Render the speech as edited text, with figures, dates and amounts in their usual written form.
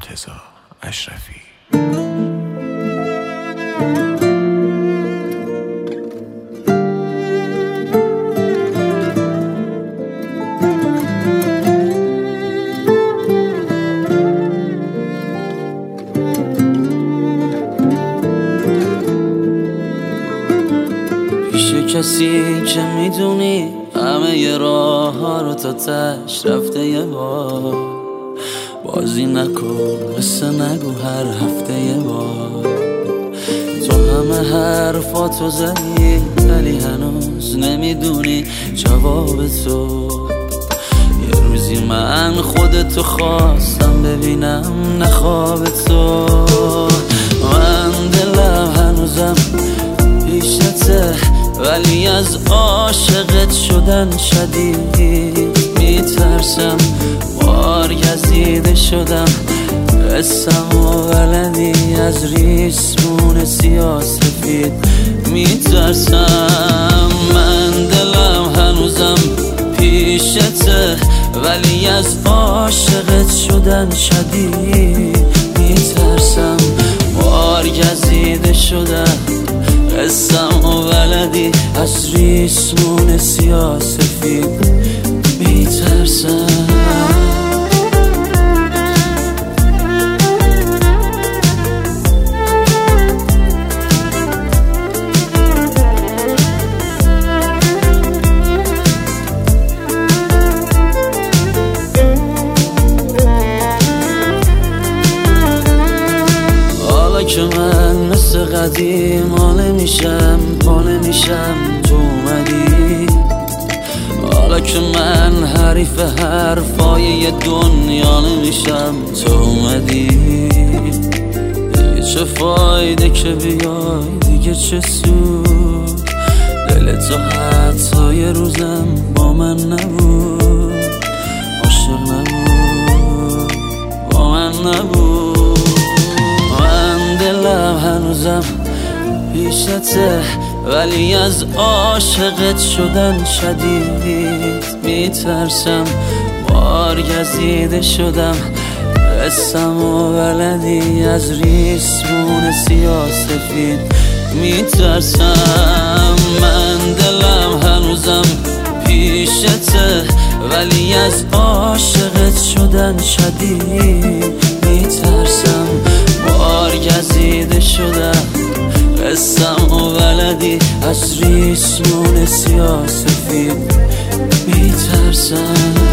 مرتضی اشرفی. کسی که میدونی همه ی راه ها رو تا تش رفته یه بار، بازی نکن قصه نگو هر هفته یه بار. تو همه حرفاتو زدی ولی هنوز نمیدونی جواب تو. یه روزی من خودتو خواستم ببینم نه خواب تو. من دلم هنوزم پیشته ولی از عاشقت شدن شدید میترسم. بار گزیده شدم قسم و بلدی از ریسمون سیاسفید میترسم. من دلم هنوزم پیشته ولی از عاشقت شدن شدید میترسم. بار گزیده شدم قسم و بلدی از ریسمون سیاسفید میترسم. حالا که من مثل قدیم حاله میشم پاله میشم تو اومدی. حالا که من حریف حرفای یه دنیا نمیشم تو اومدی. دیگه چه فایده که بیای دیگه چه سود. دل تو حتی یه روزم با من نبود، عاشق نبود، با من نبود. دلم هنوزم پیشته ولی از عاشقت شدن شدید میترسم. بار گزیده شدم قسم و بلدی از ریسمون سیاسفید میترسم. من دلم هنوزم پیشته ولی از عاشقت شدن شدید میترسم. بار گزیده شدم قسم و بلدی از ریسمون سیاسفید میترسم.